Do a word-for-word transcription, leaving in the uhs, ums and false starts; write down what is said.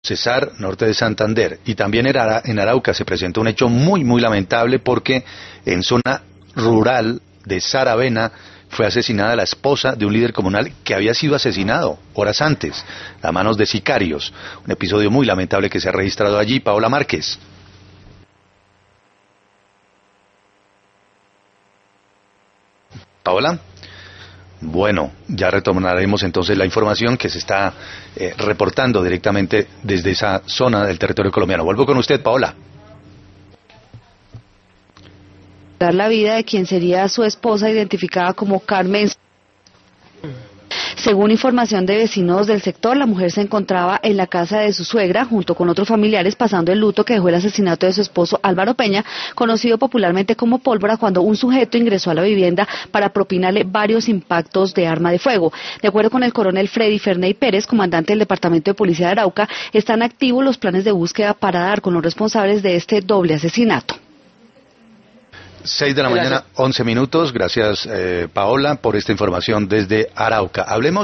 Cesar, norte de Santander. Y también en, Ara, en Arauca se presentó un hecho muy, muy lamentable porque en zona rural de Saravena fue asesinada la esposa de un líder comunal que había sido asesinado horas antes, a manos de sicarios. Un episodio muy lamentable que se ha registrado allí. Paola Márquez. Paola. Bueno, ya retomaremos entonces la información que se está eh, reportando directamente desde esa zona del territorio colombiano. Vuelvo con usted, Paola. La vida de quien sería su esposa, identificada como Carmen. Según información de vecinos del sector, la mujer se encontraba en la casa de su suegra junto con otros familiares pasando el luto que dejó el asesinato de su esposo Álvaro Peña, conocido popularmente como Pólvora, cuando un sujeto ingresó a la vivienda para propinarle varios impactos de arma de fuego. De acuerdo con el coronel Freddy Ferney Pérez, comandante del Departamento de Policía de Arauca, están activos los planes de búsqueda para dar con los responsables de este doble asesinato. Seis de la mañana, once minutos. Gracias, eh, Paola, por esta información desde Arauca. Hablemos